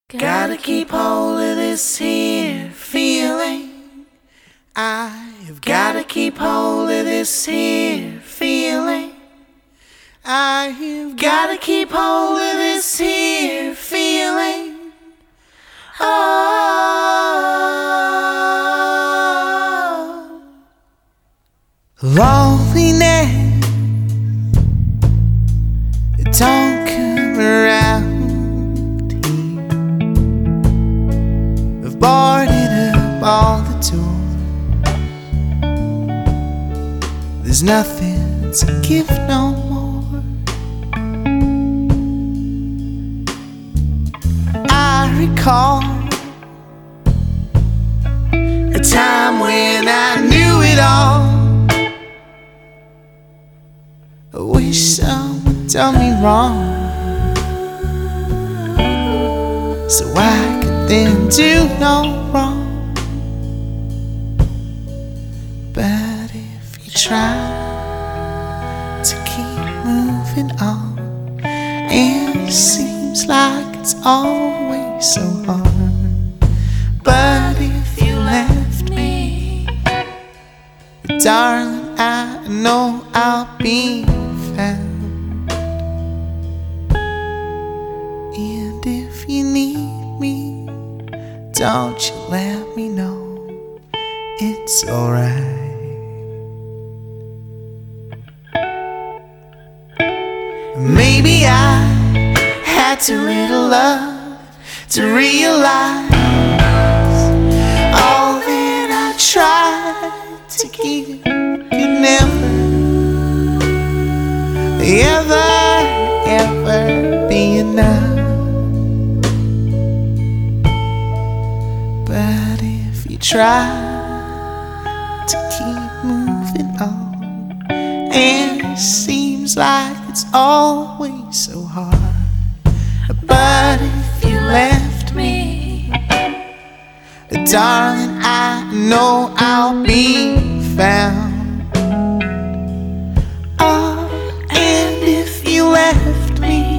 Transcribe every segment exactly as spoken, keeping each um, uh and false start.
Gotta keep hold of this here feeling. I've gotta keep hold of this here feeling. I've gotta keep hold of this here feeling. Oh, loneliness, it don't come around. I've boarded up all the doors. There's nothing to give no more. I recall a time when I knew it all. I wish someone done me wrong, so I could then do no wrong. But if you try to keep moving on, it seems like it's always so hard. But if you left me, darling, I know I'll be found. And if you need me, don't you let me know, it's alright. Maybe I had too little love to realize all that I tried to give could never, ever, ever be enough. But if you try to keep moving on, it seems like it's always so hard. But if you left me, darling, I know I'll be found. Oh, and if you left me,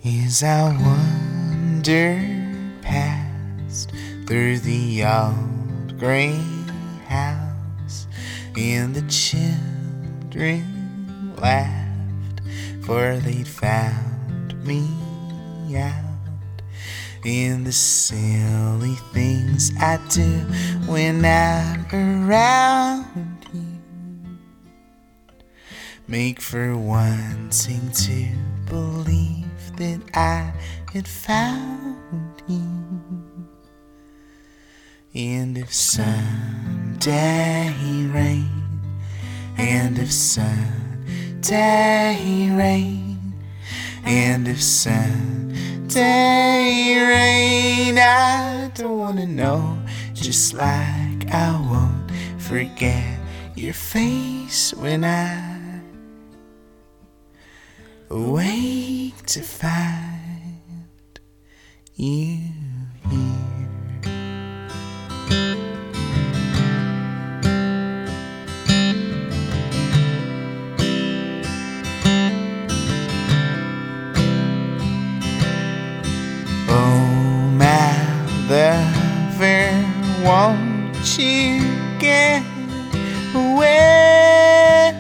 As I wander past through the old gray house, and the children laughed, for they'd found me out. And the silly things I do when I'm around you make for wanting to believe that I had found you. And if someday rain, and if someday rain, and if someday rain, I don't wanna know, just like I won't forget your face when I awake to find you here. Oh, my lover, won't you get away?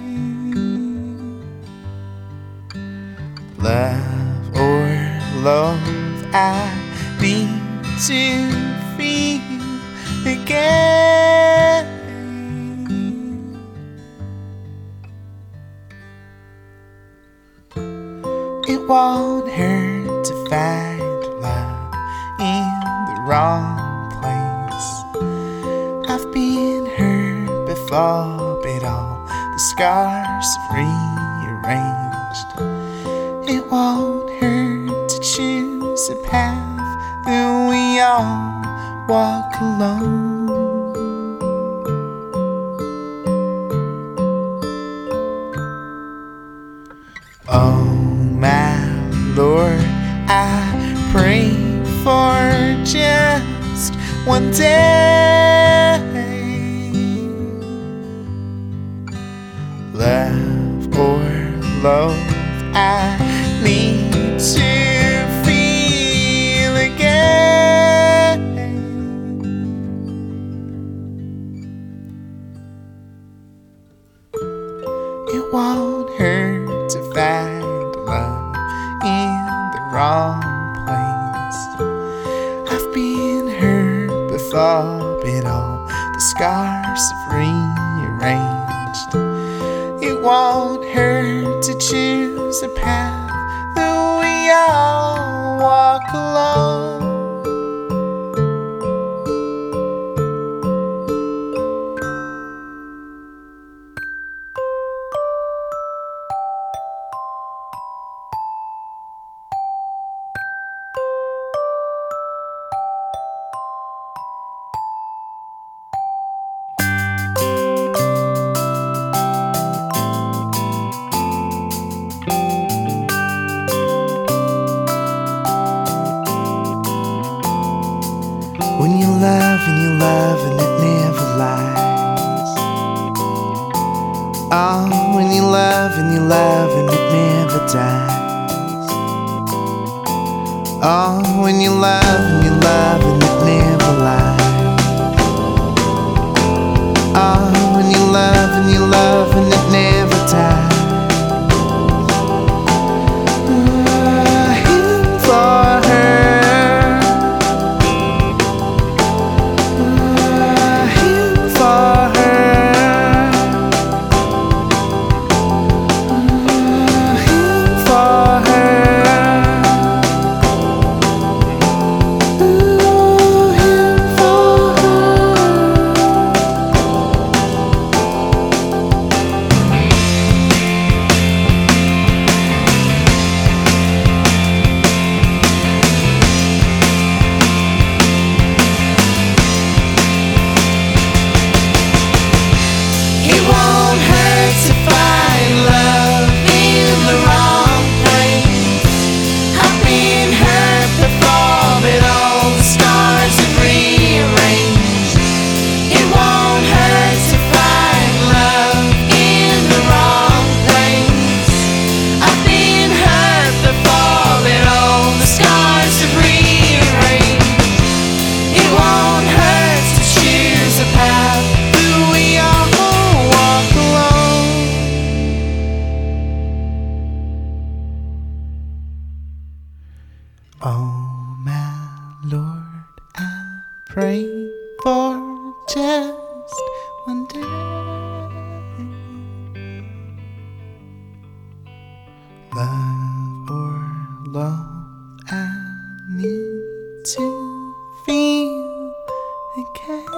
Love or loathe, I need to feel again. It won't hurt to find love in the wrong place. I've been hurt before, but all the scars have rearranged. It won't hurt to choose a path that we all walk alone. Oh, my Lord, I pray for just one day. Love or loathe, I need to feel again. It won't hurt to find love in the wrong place. I've been hurt before, but all the scars have rearranged. It won't hurt to choose a path that we all walk alone. When you love and you love and it never lies. Oh, when you love and you love and it never dies. Oh, when you love and you love and it never lies. Oh, when you love and you love and it never dies. Uh, him for her. pray for just one day. Love or love, I need to feel okay.